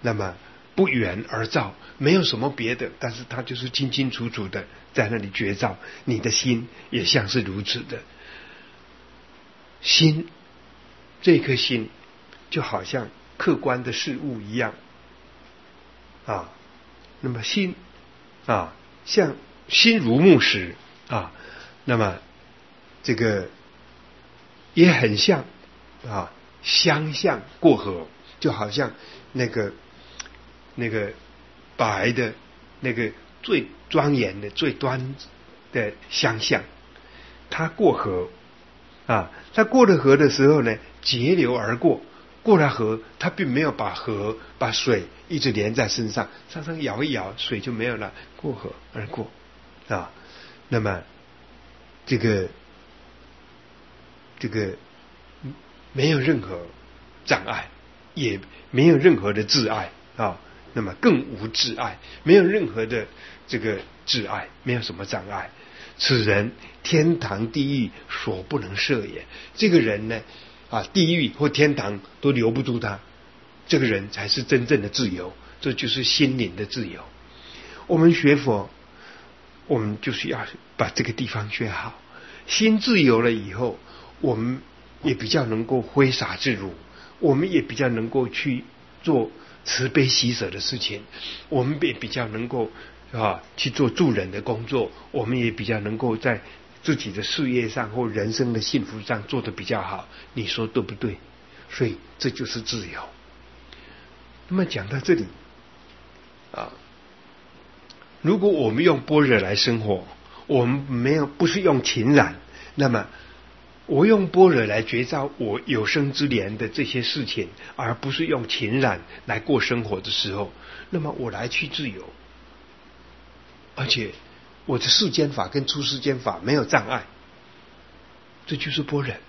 那么不圆而照，没有什么别的，但是它就是清清楚楚的在那里觉照。你的心也像是如此的，心，这颗心就好像客观的事物一样啊。那么心啊，像心如木石啊，那么这个也很像啊，相向过河，就好像那个白的那个最庄严的最端的相向，它过河啊，它过了河的时候呢，截流而过，过了河，它并没有把水一直连在身上，常常摇一摇，水就没有了，过河而过啊。那么这个没有任何障碍，也没有任何的挚爱啊。那么更无挚爱，没有任何的这个挚爱，没有什么障碍。此人天堂地狱所不能摄也。这个人呢地狱或天堂都留不住他，这个人才是真正的自由，这就是心灵的自由。我们学佛，我们就是要把这个地方学好。心自由了以后，我们也比较能够挥洒自如，我们也比较能够去做慈悲喜舍的事情，我们也比较能够去做助人的工作，我们也比较能够在自己的事业上或人生的幸福上做得比较好。你说对不对？所以这就是自由。那么讲到这里如果我们用般若来生活，我们不是用情染，那么我用般若来觉照我有生之年的这些事情，而不是用情染来过生活的时候，那么我来去自由，而且我的世间法跟出世间法没有障碍，这就是般若。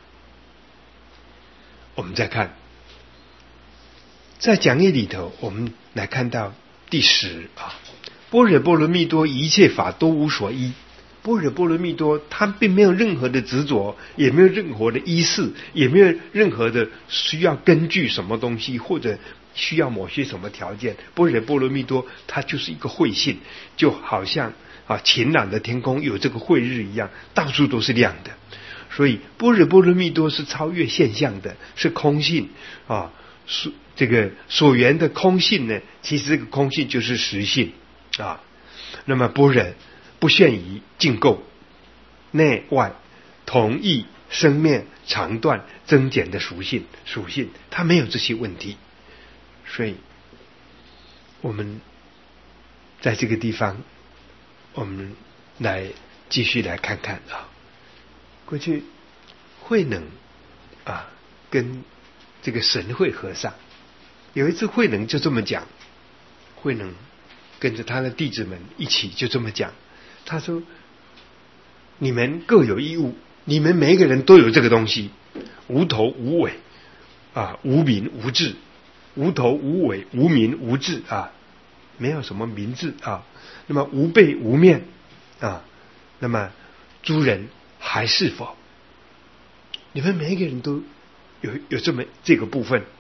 我们再看在讲义里头，我们来看到第10般若波罗蜜多一切法都无所依。般若波罗蜜多它并没有任何的执着，也没有任何的依恃，也没有任何的需要根据什么东西，或者需要某些什么条件。般若波罗蜜多它就是一个慧性，就好像晴朗的天空有这个慧日一样，到处都是亮的。所以般若波罗蜜多是超越现象的，是空性这个所缘的空性呢，其实这个空性就是实性那么般若不限于净垢内外同异生灭长短增减的属性，它没有这些问题。所以我们在这个地方，我们来继续来看看过去慧能跟这个神会和尚有一次，慧能就这么讲，慧能跟着他的弟子们一起就这么讲，他说你们各有一物，你们每一个人都有这个东西，无头无尾无名无智，无头无尾无名无智没有什么名字那么无背无面那么诸人还是否？你们每一个人都有这个部分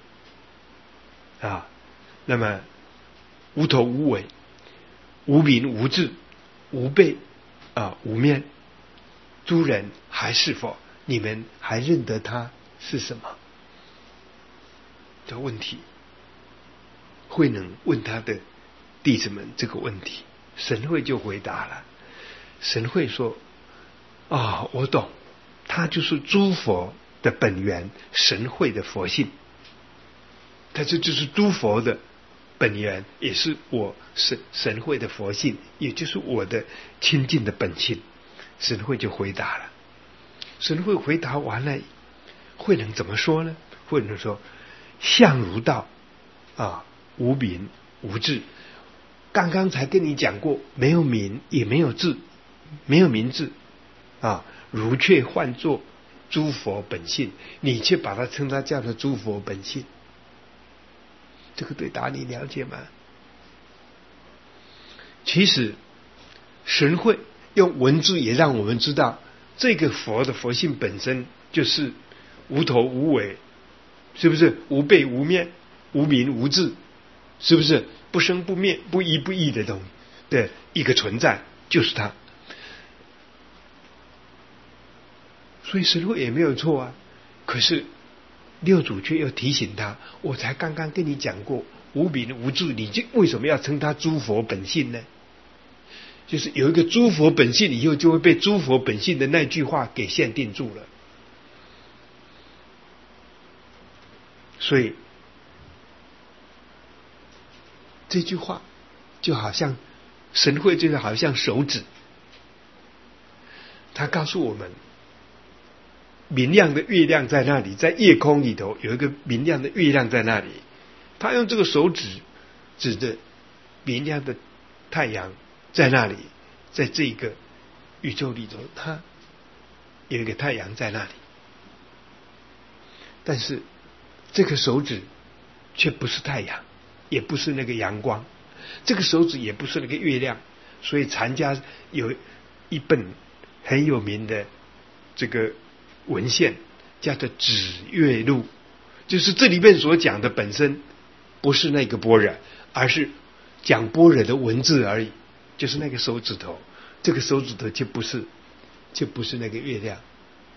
那么无头无尾无名无智无背无面，诸人还是否？你们还认得他是什么？这问题，慧能问他的弟子们这个问题，神会就回答了。神会说我懂，他就是诸佛的本源，神会的佛性，他这就是诸佛的本源，也是我神会的佛性，也就是我的清净的本性。神会就回答了。神会回答完了，慧能怎么说呢？慧能说相如道无名无智。刚刚才跟你讲过，没有名也没有智，没有名字如却唤作诸佛本性，你却把它称它叫做诸佛本性，这个对答你了解吗？其实神会用文字也让我们知道，这个佛的佛性本身就是无头无尾，是不是？无背无面无名无智是不是不生不灭、不一不异的东西的一个存在，就是它。所以神会也没有错啊。可是六祖却又提醒他：我才刚刚跟你讲过无名无智，你就为什么要称他诸佛本性呢？就是有一个诸佛本性以后，就会被诸佛本性的那句话给限定住了。所以这句话就好像神会，就是好像手指，他告诉我们明亮的月亮在那里，在夜空里头有一个明亮的月亮在那里，他用这个手指指着明亮的太阳在那里，在这个宇宙里头，它有一个太阳在那里，但是这个手指却不是太阳，也不是那个阳光，这个手指也不是那个月亮。所以禅家有一本很有名的这个文献叫做《指月录》，就是这里面所讲的本身不是那个般若，而是讲般若的文字而已，就是那个手指头，这个手指头就不是那个月亮。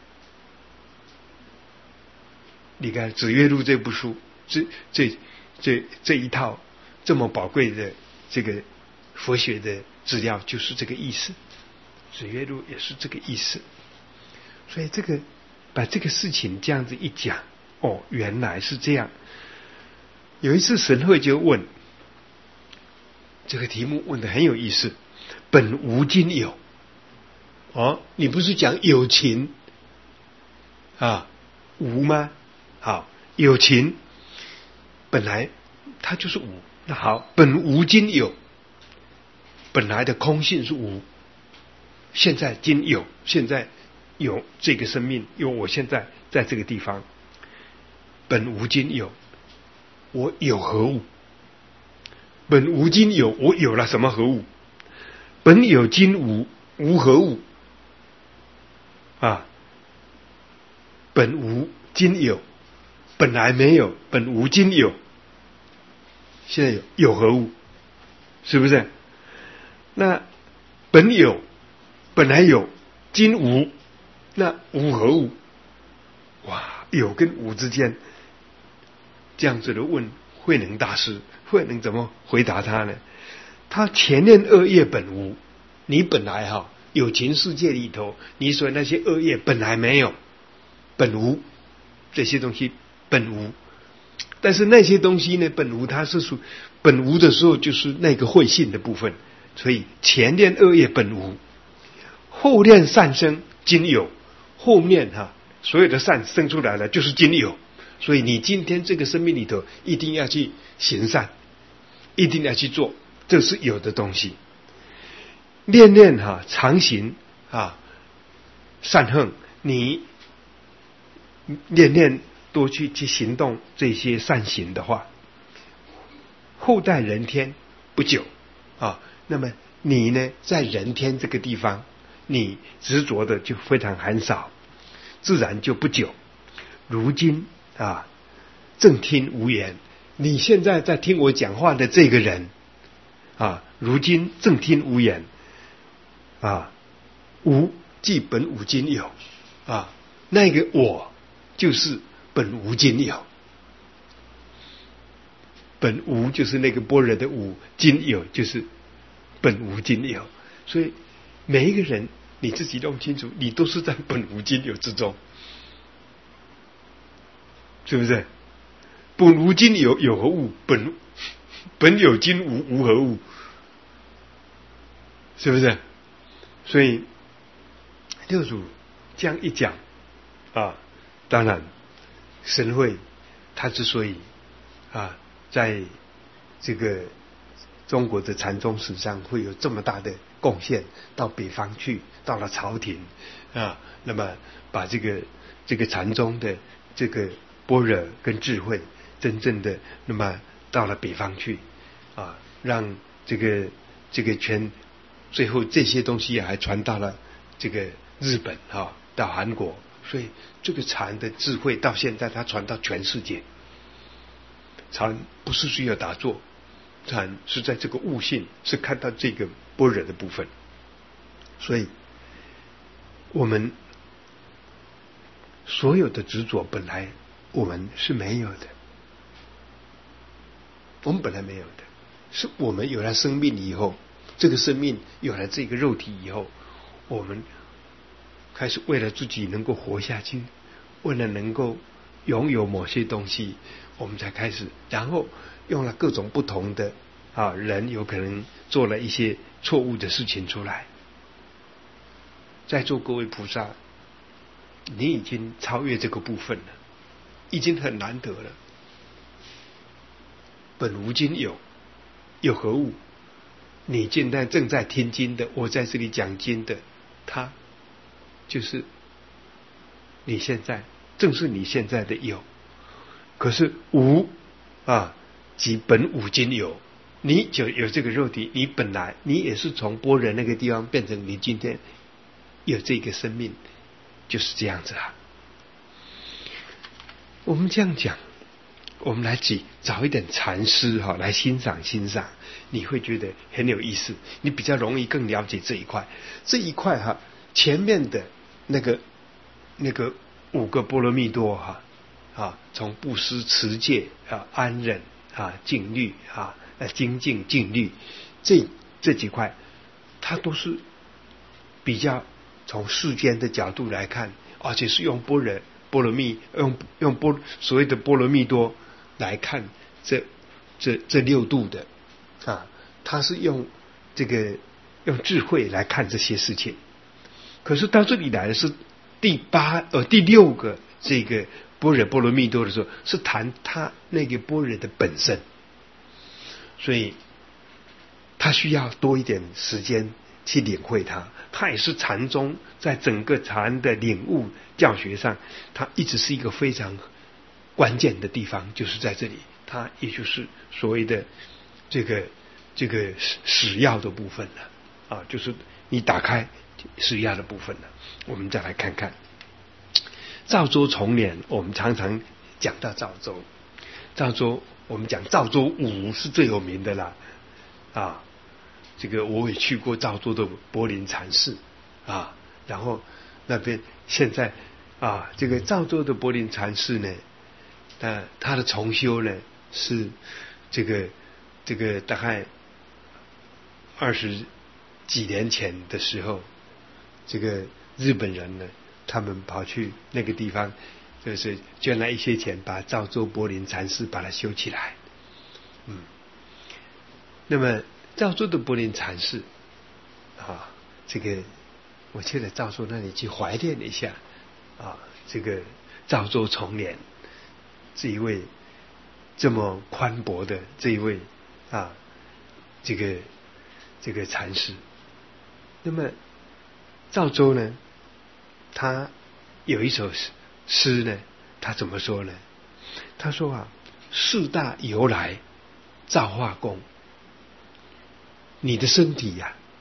你看《指月录》这部书，这一套这么宝贵的这个佛学的资料，就是这个意思。《指月录》也是这个意思。所以这个把这个事情这样子一讲，哦，原来是这样。有一次神会就问，这个题目问得很有意思，本无今有。哦，你不是讲有情啊无吗？好，有情本来它就是无，那好，本无今有，本来的空性是无，现在今有，现在有这个生命，有我现在在这个地方，本无今有，我有何物？本无今有，我有了什么何物？本有今无，无何物？啊，本无今有，本来没有，本无今有，现在有何物？是不是？那本有，本来有，今无，那无何物？哇，有跟无之间，这样子的问慧能大师，慧能怎么回答他呢？他前念恶业本无，你本来有情世界里头，你说那些恶业本来没有，本无，这些东西本无。但是那些东西呢，本无，它是属本无的时候，就是那个慧性的部分。所以前念恶业本无，后念善生今有，后面所有的善生出来了就是今有。所以你今天这个生命里头一定要去行善，一定要去做，这是有的东西。念念常行善行，你念念多去行动这些善行的话，后代人天不久那么你呢，在人天这个地方，你执着的就非常很少，自然就不久。如今正听无言，你现在在听我讲话的这个人如今正听无言无即本无今有那个我就是本无今有，本无就是那个般若的无，今有就是本无今有。所以每一个人你自己弄清楚，你都是在本无今有之中，是不是？本无今有，有何物？本有今无，无何物？是不是？所以六祖这样一讲当然神会他之所以在这个中国的禅宗史上会有这么大的贡献，到北方去，到了朝廷那么把这个禅宗的这个般若跟智慧真正的那么到了北方去让这个最后这些东西还传到了这个日本到韩国，所以这个禅的智慧到现在它传到全世界。禅不是只有打坐， 禅是在这个悟性，是看到这个般若的部分。所以我们所有的执着本来我们是没有的，我们本来没有的，是我们有了生命以后，这个生命有了这个肉体以后，我们开始为了自己能够活下去，为了能够拥有某些东西，我们才开始，然后用了各种不同的人有可能做了一些错误的事情出来。在座各位菩萨，你已经超越这个部分了，已经很难得了。本无今有，有何物？你现在正在听经的，我在这里讲经的，他就是你现在，正是你现在的有。可是无即本无今有，你就有这个肉体，你本来你也是从般若那个地方变成你今天有这个生命，就是这样子啊。我们这样讲，我们来找一点禅师来欣赏，你会觉得很有意思，你比较容易更了解这一块。这一块前面的那个5个波罗蜜多从布施、持戒安忍静虑精进静虑，这几块，它都是比较从世间的角度来看，而且是用般若蜜，用所谓的波罗蜜多来看这6度的它是用智慧来看这些事情。可是到这里来的是第6个这个般若波罗蜜多的时候，是谈他那个般若的本身，所以他需要多一点时间去领会它。它也是禅宗在整个禅的领悟教学上，它一直是一个非常关键的地方，就是在这里，它也就是所谓的这个始要的部分了就是你打开始要的部分了。我们再来看看赵州重联，我们常常讲到赵州，我们讲赵州五是最有名的啦这个我也去过赵州的柏林禅寺然后那边现在这个赵州的柏林禅寺呢，它的重修呢是这个大概20几年前的时候，这个日本人呢，他们跑去那个地方，就是捐了一些钱，把赵州柏林禅寺把它修起来。那么赵州的柏林禅寺这个我去了赵州那里去怀念了一下这个赵州重联这一位这么宽博的这一位这个禅师。那么赵州呢，他有一首诗呢，他怎么说呢？他说四大由来造化功，你的身体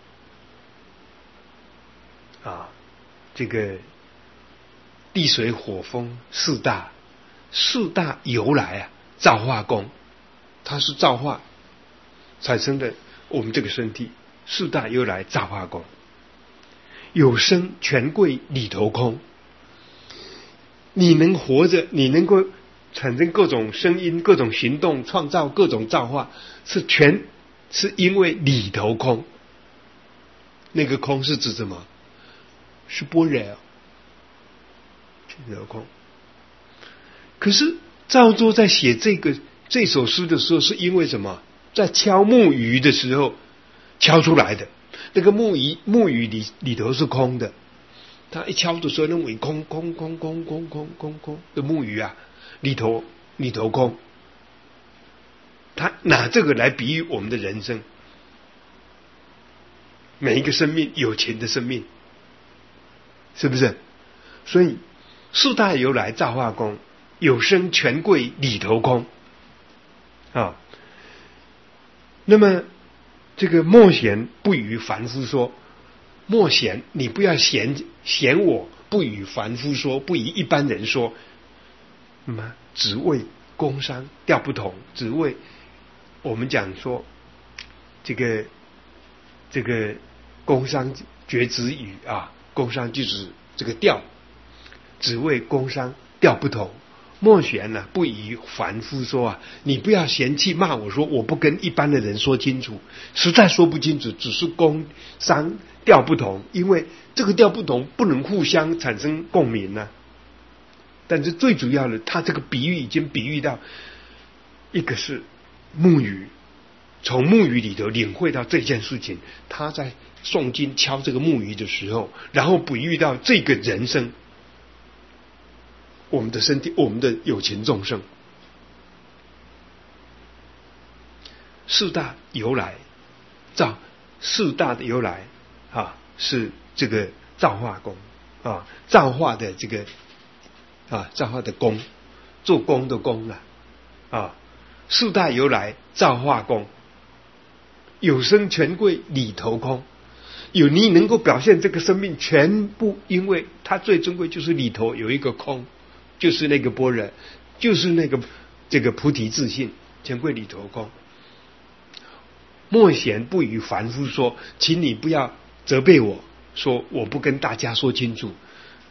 这个地水火风四大由来造化功，它是造化产生的我们这个身体，四大由来造化功。有生权贵理头空，你能活着，你能够产生各种声音、各种行动、创造各种造化，是因为理头空。那个空是指什么？是般若理头空。可是赵州在写这首诗的时候，是因为什么？在敲木鱼的时候敲出来的。那个木鱼里头是空的，他一敲的时候，那木鱼空的木鱼里头空。他拿这个来比喻我们的人生，每一个生命，有情的生命，是不是？所以四大由来造化功，有生权贵理头空那么这个莫嫌不与凡夫说，莫嫌，你不要嫌我，不与凡夫说，不与一般人说。那么只为工商调不同，只为我们讲说这个工商绝子语啊，工商就是这个调，只为工商调不同。莫嫌呢，不以凡夫说啊，你不要嫌弃骂我说我不跟一般的人说清楚，实在说不清楚，只是工商调不同，因为这个调不同不能互相产生共鸣呢。但是最主要的，他这个比喻已经比喻到一个是木鱼，从木鱼里头领会到这件事情，他在诵经敲这个木鱼的时候，然后比喻到这个人生。我们的身体，我们的有情众生，四大由来，四大的由来啊，是这个造化功啊，造化的这个造化的功，做工的功了啊。四大由来，造化功，有生权贵理头空。有你能够表现这个生命全部，因为它最珍贵就是里头有一个空。就是那个般若，就是那个这个菩提自信，权贵里头空。莫嫌不与凡夫说，请你不要责备我说我不跟大家说清楚，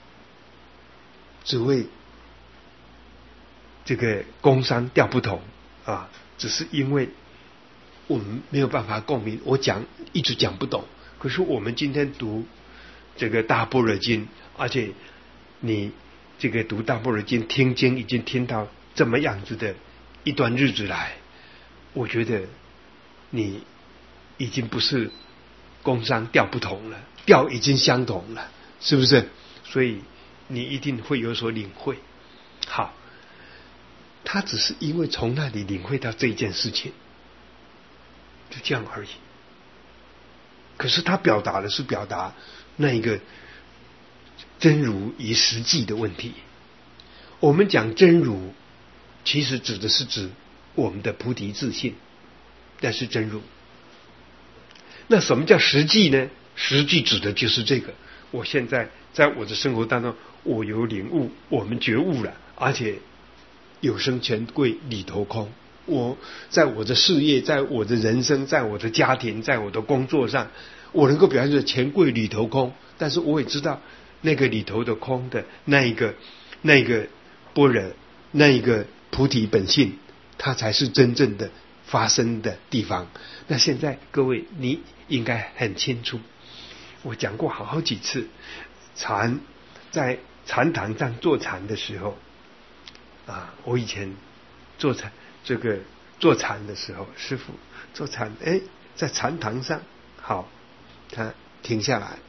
只为这个工商调不同啊，只是因为我们没有办法共鸣，我一直讲不懂。可是我们今天读这个大般若经，而且你这个读大般若经听经已经听到这么样子的一段日子来，我觉得你已经不是工商调不同了，调已经相同了，是不是？所以你一定会有所领会。好，他只是因为从那里领会到这件事情，就这样而已。可是他表达的是表达那一个真如与实际的问题。我们讲真如，其实指的是指我们的菩提自信，那是真如。那什么叫实际呢？实际指的就是这个，我现在在我的生活当中，我有领悟，我们觉悟了，而且有生权贵理头空。我在我的事业，在我的人生，在我的家庭，在我的工作上，我能够表现出权贵理头空，但是我也知道那个里头的空的那一个般若，那一个菩提本性，它才是真正的发生的地方。那现在各位你应该很清楚，我讲过好几次，禅在禅堂上坐禅的时候啊，我以前坐禅的时候，师父坐禅，在禅堂上，好，他停下来。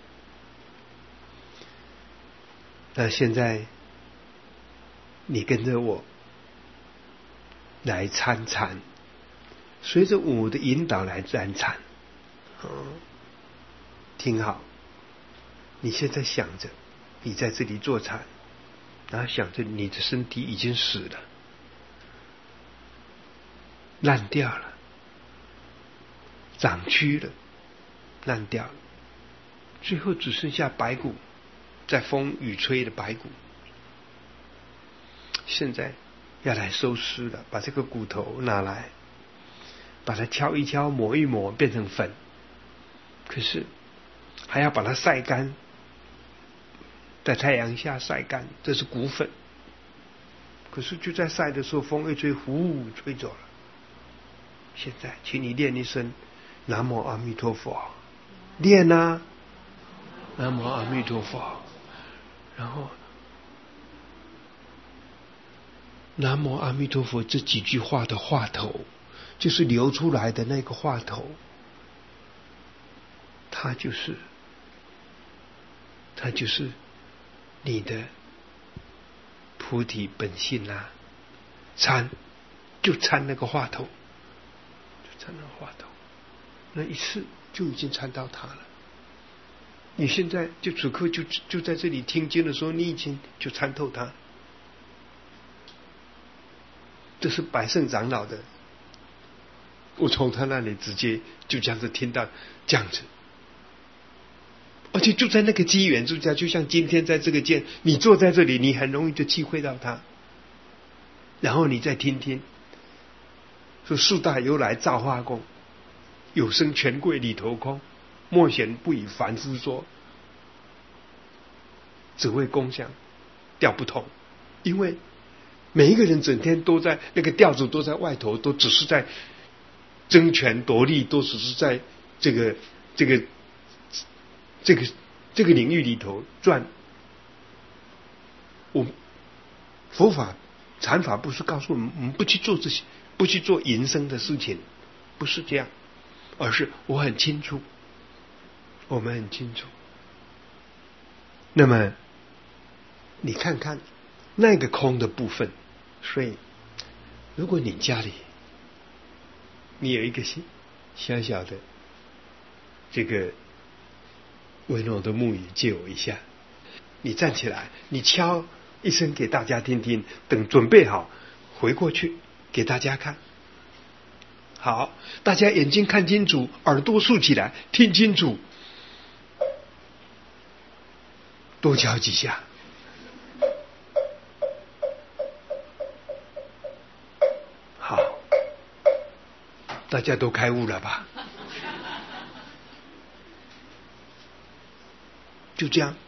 那现在你跟着我来参禅，随着我的引导来参禅，听好。你现在想着你在这里坐禅，然后想着你的身体已经死了，烂掉了，长蛆了，烂掉了，最后只剩下白骨，在风雨吹的白骨。现在要来收尸了，把这个骨头拿来，把它敲一敲，磨一磨，变成粉。可是还要把它晒干，在太阳下晒干，这是骨粉。可是就在晒的时候，风一吹，呼，吹走了。现在请你念一声南无阿弥陀佛，念啊，南无阿弥陀佛，然后南无阿弥陀佛这几句话的话头，就是流出来的那个话头，它就是你的菩提本性啊，参就参那个话头，就参那个话头，那一次就已经参到它了。你现在就此刻就在这里听经的时候，你已经就参透它。这是百胜长老的，我从他那里直接就这样子听到这样子，而且就在那个机缘之下，就像今天在这个间，你坐在这里，你很容易就体会到它，然后你再听听， 说四大由来造化功，有生权贵理头空，莫显不以凡夫说，只为功相调不同。因为每一个人整天都在那个调子都在外头，都只是在争权夺利，都只是在这个领域里头转。佛法禅法不是告诉我们不去做这些，不去做营生的事情，不是这样，而是我很清楚，我们很清楚。那么你看看那个空的部分，所以如果你家里你有一个小小的这个温柔的木鱼，借我一下。你站起来，你敲一声给大家听听，等准备好回过去给大家看。好，大家眼睛看清楚，耳朵竖起来听清楚，多敲几下。好，大家都开悟了吧？就这样。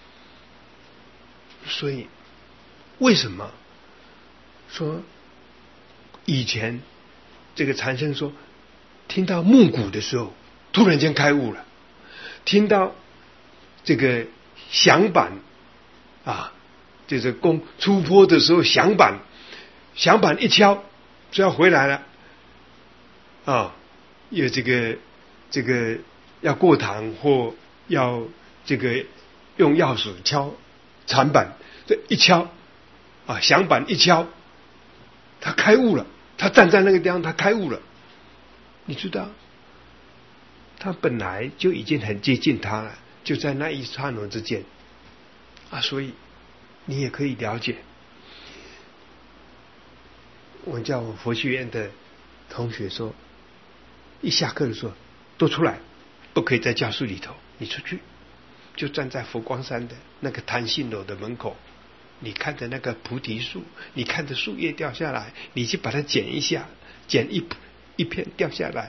所以为什么说以前这个禅僧说听到木鼓的时候突然间开悟了，听到这个响板就是出坡的时候响板一敲就要回来了有这个要过堂或要这个用钥匙敲禅板，这一敲响板一敲，他开悟了，他站在那个地方，他开悟了。你知道，他本来就已经很接近他了，就在那一刹那之间所以你也可以了解。我叫我佛学院的同学说，一下课的时候都出来，不可以在教室里头，你出去。就站在佛光山的那个檀杏楼的门口，你看着那个菩提树，你看着树叶掉下来，你去把它捡一下，捡一片掉下来，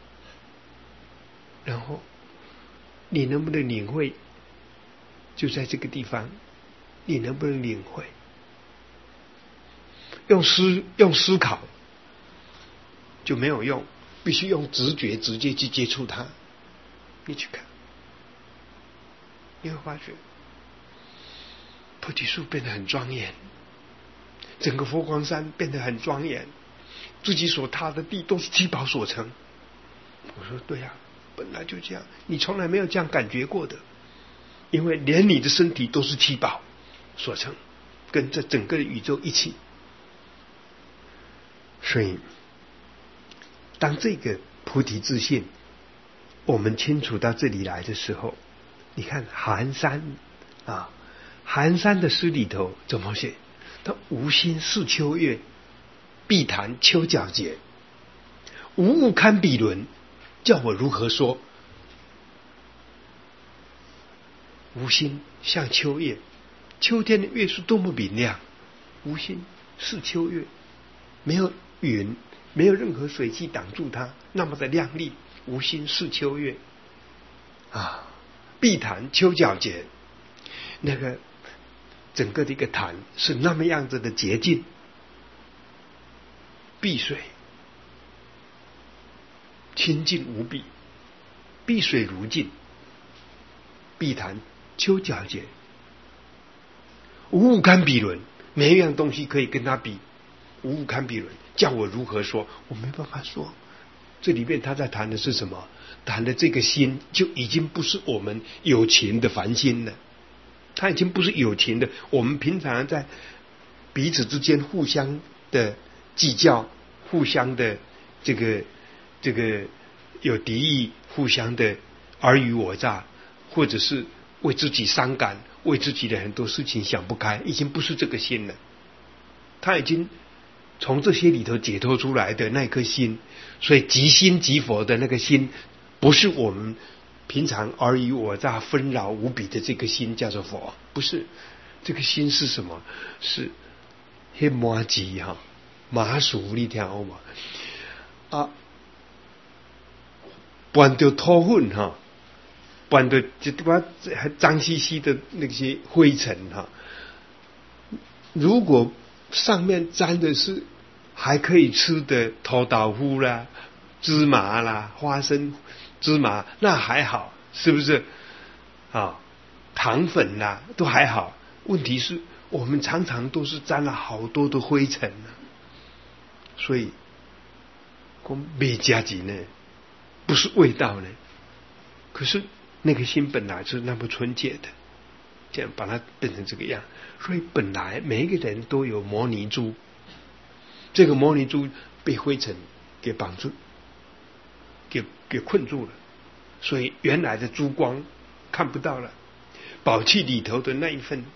然后你能不能领会？就在这个地方，你能不能领会？用思考就没有用，必须用直觉直接去接触它。你去看。你会发觉菩提树变得很庄严，整个佛光山变得很庄严，自己所踏的地都是七宝所成。我说对本来就这样，你从来没有这样感觉过的，因为连你的身体都是七宝所成，跟这整个宇宙一起。所以当这个菩提自信我们清楚到这里来的时候，你看寒山寒山的诗里头怎么写？他无心似秋月，碧潭秋皎洁，无物堪比伦，叫我如何说？无心像秋月，秋天的月是多么明亮，无心似秋月，没有云，没有任何水汽挡住它，那么的亮丽，无心似秋月碧潭秋皎洁，那个整个的一个潭是那么样子的洁净，碧水清净无比，碧水如镜，碧潭秋皎洁，无物堪比伦，没一样东西可以跟它比，无物堪比伦，叫我如何说？我没办法说。这里面他在谈的是什么？谈的这个心就已经不是我们有情的凡心了，它已经不是有情的，我们平常在彼此之间互相的计较，互相的这个有敌意，互相的尔虞我诈，或者是为自己伤感，为自己的很多事情想不开，已经不是这个心了，他已经从这些里头解脱出来的那颗心，所以即心即佛的那个心，不是我们平常尔虞我诈纷扰无比的这个心叫做佛，不是。这个心是什么？是黑麻吉麻薯，你听好吗？ 搬到土粉哈，搬到一块脏兮兮的那些灰尘哈。如果上面沾的是还可以吃的臭豆腐啦、芝麻啦、花生、芝麻，那还好，是不是？糖粉啦都还好。问题是我们常常都是沾了好多的灰尘所以讲没加几呢，不是味道呢，可是那个心本来是那么纯洁的，这样把它变成这个样。所以本来每一个人都有摩尼珠，这个摩尼珠被灰尘给绑住，给困住了，所以原来的珠光看不到了。宝器里头的那一份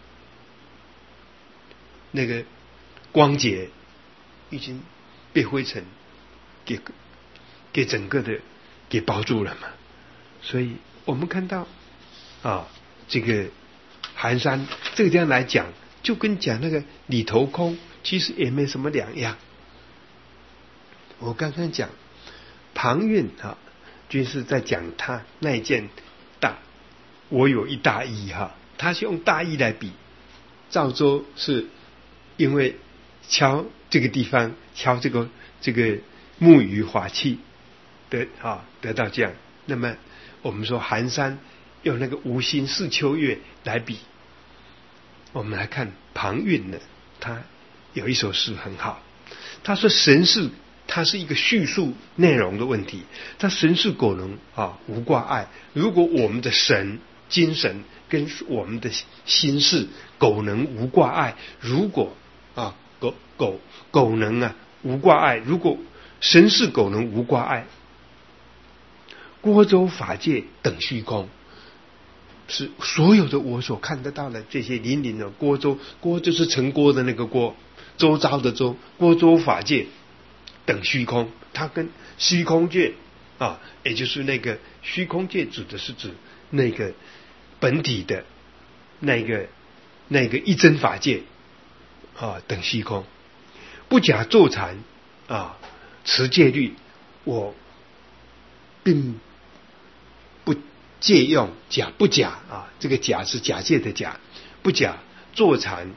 那个光洁已经被灰尘给整个的给包住了嘛。所以我们看到这个寒山这个地方来讲，就跟讲那个里头空其实也没什么两样。我刚刚讲庞蕴就是在讲他那一件我有一大衣他是用大衣来比。赵州是因为敲这个地方，敲这个木鱼法器得到这样。那么我们说寒山用那个无心似秋月来比。我们来看庞蕴呢，他有一首诗很好，他说神是它是一个叙述内容的问题。他神是果能无挂碍。如果我们的神精神跟我们的心事苟能无挂碍，如果苟能无挂碍，如果神是苟能无挂碍，郭州法界等虚空，是所有的我所看得到的这些林林的郭州，郭就是城郭的那个郭，周遭的周，郭州法界等虚空，它跟虚空界也就是那个虚空界指的是指那个本体的那个一真法界等虚空。不假坐禅持戒律，我并不借用假不假这个假是假借的假，不假坐禅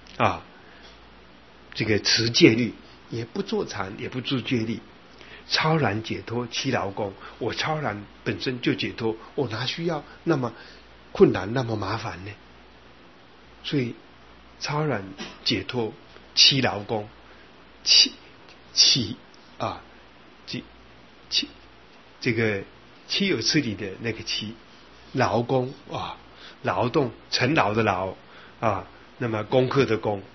这个持戒律，也不坐禅，也不住戒律，超然解脱七劳功。我超然本身就解脱，我哪需要那么困难那么麻烦呢？所以超然解脱七劳功，这个岂有此理的那个七劳功劳动勤劳的劳那么功课的功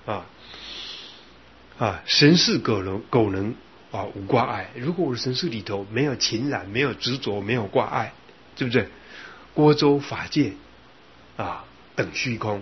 神是苟能无挂碍。如果我的神识里头没有情染，没有执着，没有挂碍，对不对？郭州法界等虚空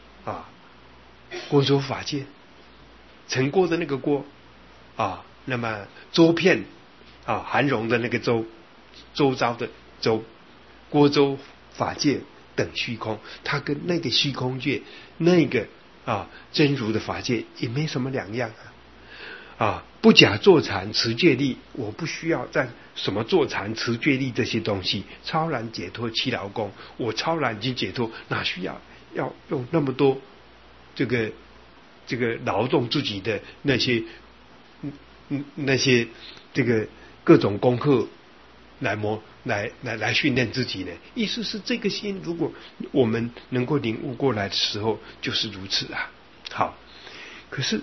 郭州法界城郭的那个郭那么周遍含容的那个周，周遭的周，郭州法界等虚空，它跟那个虚空界那个真如的法界也没什么两样不假坐禅持戒律，我不需要在什么坐禅持戒律这些东西，超然解脱七劳功，我超然已经解脱，哪需要用那么多这个劳动自己的那些这个各种功课来训练自己呢？意思是这个心，如果我们能够领悟过来的时候，就是如此好，可是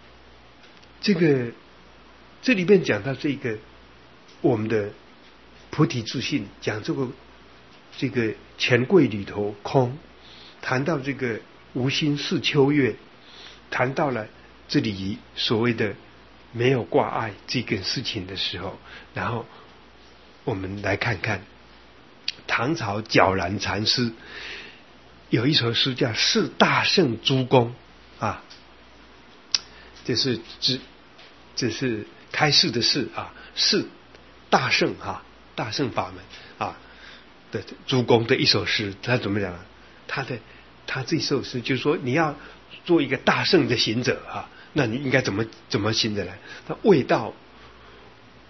这里面讲到这个我们的菩提自信，讲这个钱柜里头空，谈到这个无心似秋月，谈到了这里所谓的没有挂碍这个事情的时候，然后我们来看看唐朝皎然禅师有一首诗叫《释大圣诸功》这是开示的示释大圣大圣法门的诸功的一首诗。他怎么讲他这首诗就是说，你要做一个大圣的行者那你应该怎么行者呢？他未到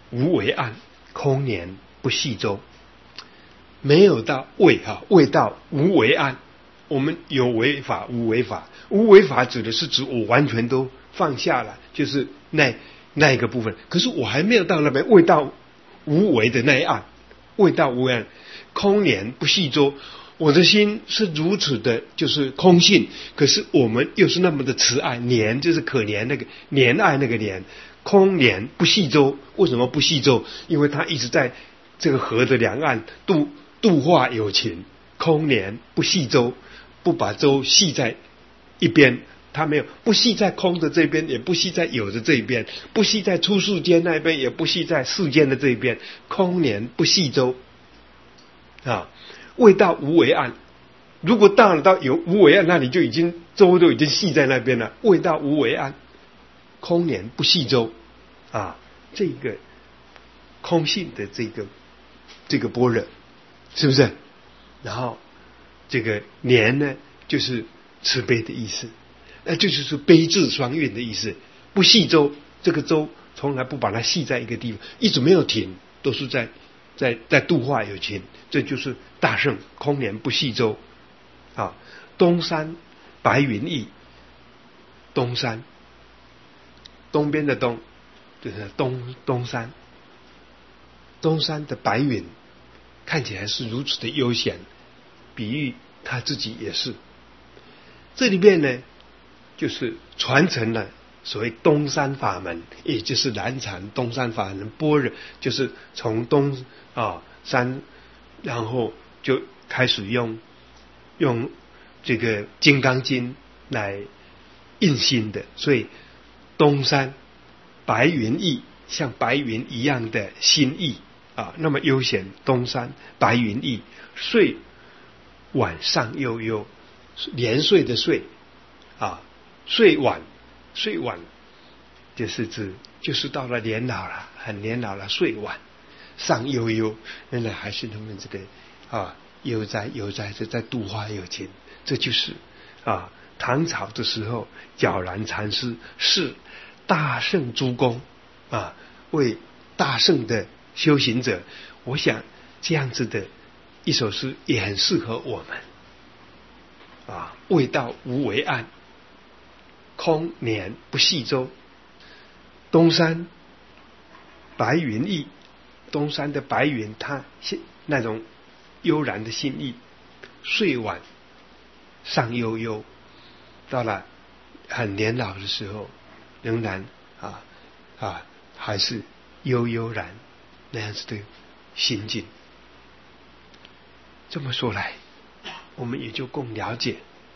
无为暗，空年不系周。没有到未未到无为暗。我们有为法无为法，无为法指的是指我完全都放下了，就是那一个部分。可是我还没有到那边未到无为的那一岸，未到无为暗，空年不系周。我的心是如此的，就是空性，可是我们又是那么的慈爱，怜就是可怜那个怜爱那个怜，空怜不系周。为什么不系周？因为他一直在这个河的两岸度化有情，空怜不系周，不把周系在一边，他没有不系在空的这边，也不系在有的这一边，不系在出世间那边，也不系在世间的这一边，空怜不系周啊。未到无为暗，如果到了到有无为暗，那你就已经周都已经系在那边了。未到无为暗，空怜不系周啊，这个空性的这个般若，是不是？然后这个怜呢，就是慈悲的意思，这就是悲智双运的意思。不系周，这个周从来不把它系在一个地方，一直没有停，都是在度化有情，这就是大圣空怜不系周啊。东山白云翳，东山东边的东就是东山，东山的白云看起来是如此的悠闲，比喻他自己也是。这里面呢，就是传承了所谓东山法门，也就是南禅东山法门般若，就是从东山，然后就开始用这个金刚经来印心的，所以东山白云翳，像白云一样的心意啊，那么悠闲。东山白云翳，睡晚上悠悠，年岁的岁啊，睡晚就是指就是到了年老了，很年老了，睡晚上悠悠，原来还是他们这个悠哉在度化有情。这就是唐朝的时候皎然禅师是大圣诸公为大圣的修行者，我想这样子的一首诗也很适合我们未到无为暗，空怜不系周。东山白云翳，东山的白云，它那种悠然的心意，睡晚上悠悠，到了很年老的时候，仍然还是悠然那样子的心境。这么说来，我们也就更了解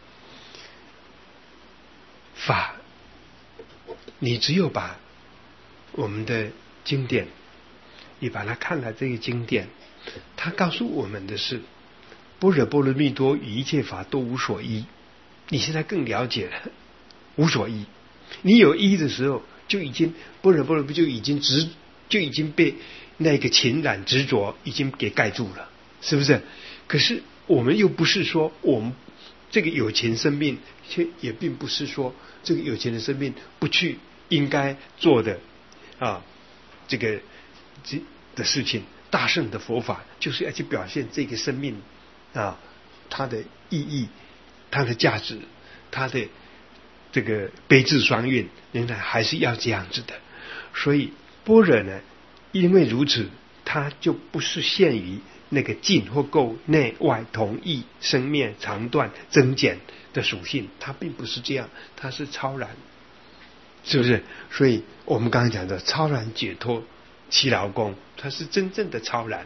法，你只有把我们的经典，你把它看了这个经典，它告诉我们的是般若波罗蜜多与一切法都无所依。你现在更了解了无所依，你有依的时候，就已经般若波罗蜜就已经被那个情染执着已经给盖住了，是不是？可是我们又不是说我们这个有情生命，也并不是说这个有情的生命不去应该做的这个的事情。大圣的佛法就是要去表现这个生命它的意义，它的价值，它的这个悲智双运，仍然还是要这样子的。所以般若呢，因为如此，它就不是限于那个净或垢、内外同异、生灭长短增减的属性，它并不是这样，它是超然，是不是？所以我们刚才讲的超然解脱七劳宫，它是真正的超然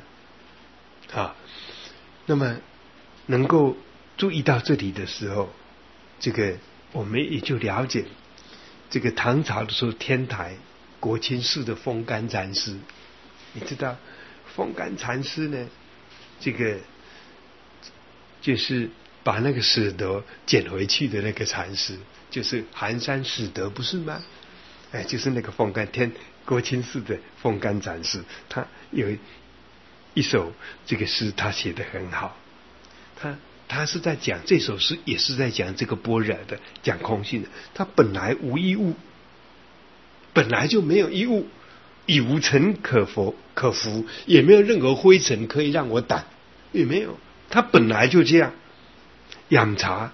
那么能够注意到这里的时候，这个我们也就了解这个唐朝的时候，天台国清寺的风干禅师，你知道风干禅师呢，这个就是把那个史德捡回去的那个禅师，就是寒山史德，不是吗？就是那个风干国清寺的风干禅师，他有一首这个诗，他写得很好。他是在讲这首诗，也是在讲这个般若的，讲空性的。他本来无一物，本来就没有一物， 已无尘可拂，也没有任何灰尘可以让我掸，也没有。他本来就这样。养茶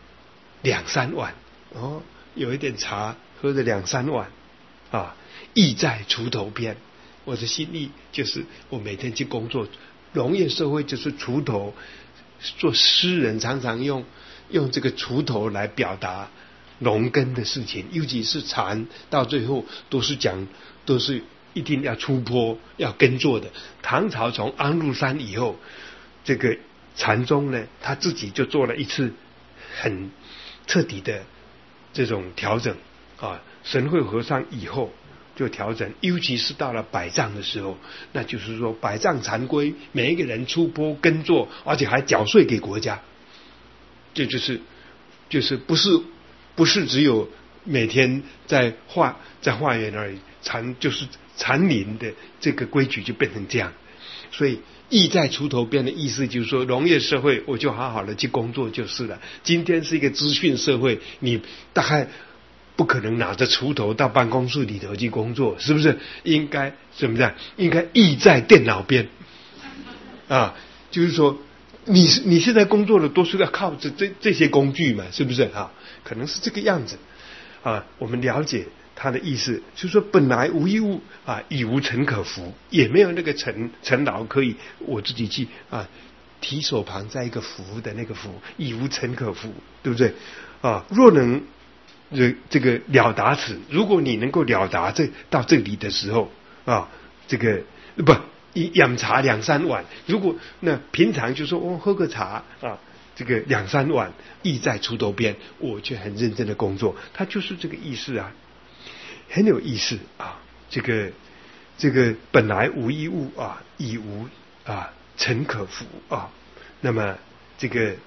2-3碗，有一点茶喝了2-3碗啊，意在锄头边。我的心意就是我每天去工作，农业社会就是锄头。做诗人常常用这个锄头来表达农耕的事情，尤其是禅，到最后都是一定要出坡要耕作的。唐朝从安禄山以后，这个禅宗呢，他自己就做了一次很彻底的这种调整啊。神会和尚以后就调整，尤其是到了百丈的时候，那就是说百丈禅规，每一个人出坡耕作，而且还缴税给国家。这就是不是只有每天在化缘而已，禅林的这个规矩就变成这样。所以意在锄头边的意思就是说，农业社会我就好好的去工作就是了。今天是一个资讯社会，你大概不可能拿着锄头到办公室里头去工作，是不是？应该怎么样？应该意在电脑边啊，就是说你现在工作的都是要靠着这些工具嘛，是不是啊？可能是这个样子啊。我们了解他的意思，就是说本来无一物啊，已无尘可拂，也没有那个尘劳可以我自己去啊提手旁在一个拂的那个拂，已无尘可拂，对不对啊？若能这个了达此，如果你能够了达到这里的时候啊，这个不养茶2-3碗，如果那平常就说喝个茶啊，这个2-3碗，意在锄头边，我却很认真的工作，他就是这个意思啊，很有意思啊。这个本来无一物啊，已无啊尘可拂啊，那么这个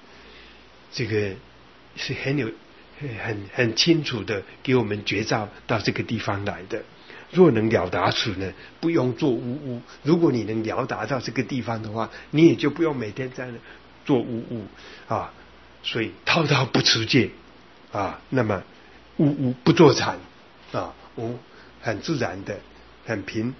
是很清楚的给我们觉照到这个地方来的。若能了达此呢，不用做无物。如果你能了达到这个地方的话，你也就不用每天在那做无物啊。所以滔滔不持戒啊，那么无不坐禅啊，很自然的，很平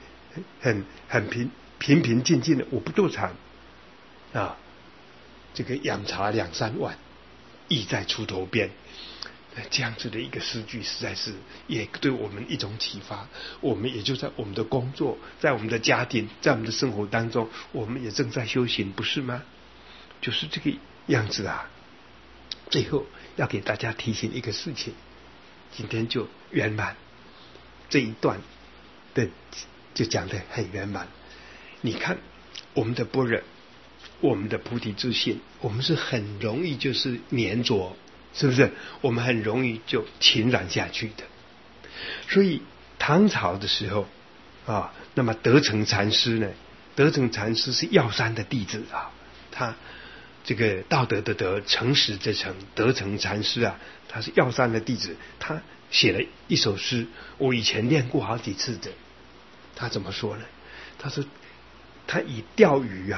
静静的，我不坐禅啊。这个养茶2-3碗，意在锄头边。这样子的一个诗句实在是也对我们一种启发。我们也就在我们的工作，在我们的家庭，在我们的生活当中，我们也正在修行，不是吗？就是这个样子啊。最后要给大家提醒一个事情，今天就圆满这一段的就讲得很圆满。你看我们的般若，我们的菩提自信，我们是很容易就是黏着，是不是？我们很容易就侵染下去的。所以唐朝的时候啊，那么德成禅师呢，德成禅师是药山的弟子啊，他这个道德的德，诚实的诚，德成禅师啊，他是药山的弟子，他写了一首诗，我以前念过好几次的。他怎么说呢？他说他以钓鱼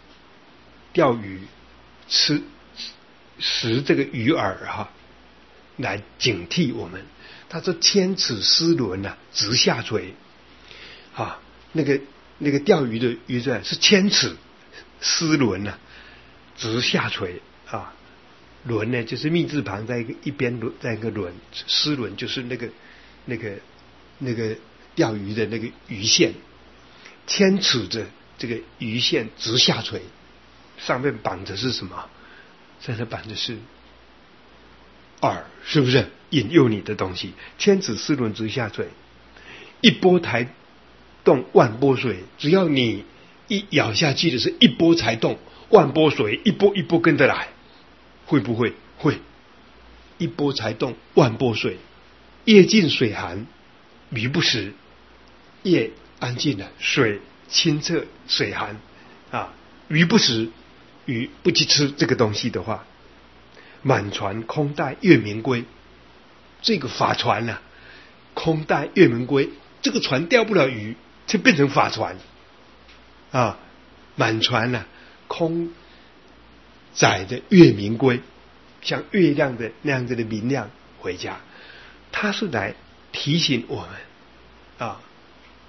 食这个鱼饵来警惕我们。他说千尺丝纶啊，直下垂啊，那个钓鱼的鱼是千尺丝纶啊，直下垂啊。纶呢就是密字旁在一边在一个纶，丝纶就是那个钓鱼的那个鱼线，千尺的这个鱼线直下垂，上面绑着是什么？上面绑的是饵，是不是引诱你的东西？千尺丝纶直下垂，一波才动万波水，只要你一咬下去的是一波才动，万波水一波一波跟着来，会不会？会。一波才动万波水，夜静水寒鱼不食。夜安静了，水清澈，水寒啊，鱼不食，鱼不去吃这个东西的话，满船空待月明归。这个法船啊，空待月明归，这个船钓不了鱼，就变成法船啊。满船啊，空载的月明归，像月亮的那样子的明亮回家。他是来提醒我们啊，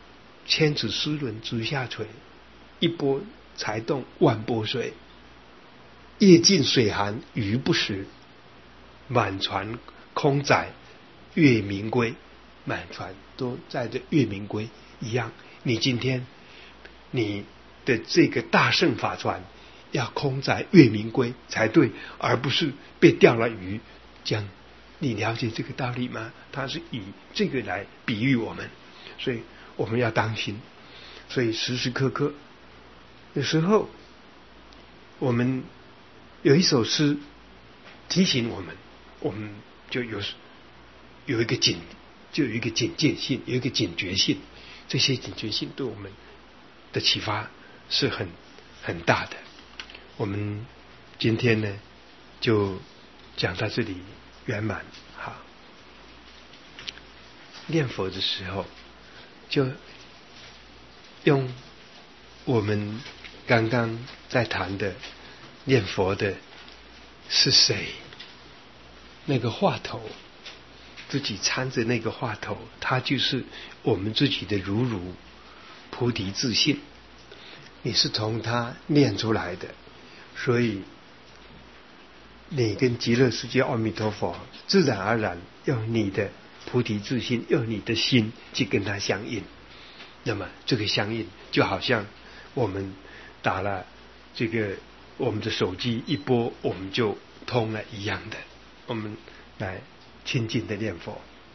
千尺丝纶直下垂，一波才动万波水。夜尽水寒鱼不食，满船空载月明归。满船都载着月明归一样，你今天你的这个大圣法船要空载月明归才对，而不是被钓了鱼。这样你了解这个道理吗？它是以这个来比喻我们，所以我们要当心。所以时时刻刻，有时候我们有一首诗提醒我们，我们就有一个警戒性，有一个警觉性。这些警觉性对我们的启发是很大的。我们今天呢就讲到这里圆满。好，念佛的时候就用我们刚刚在谈的念佛的是谁，那个话头，自己参着那个话头，他就是我们自己的如如菩提自信，你是从他念出来的，所以你跟极乐世界阿弥陀佛自然而然用你的菩提自信，用你的心去跟他相应。那么这个相应就好像我们打了这个我们的手机一拨我们就通了一样的。我们来亲近的念佛。